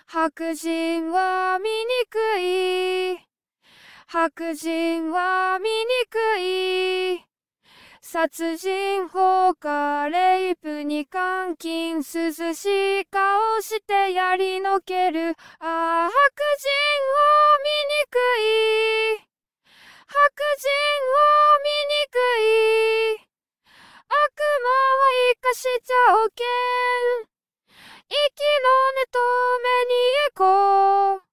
白人は醜い。白人は醜い。殺人放火レイプに監禁、涼しい顔してやりのける。ああ、白人は醜い。白人は醜い。悪魔は生かしちゃおけん。生きろねとめに行こう。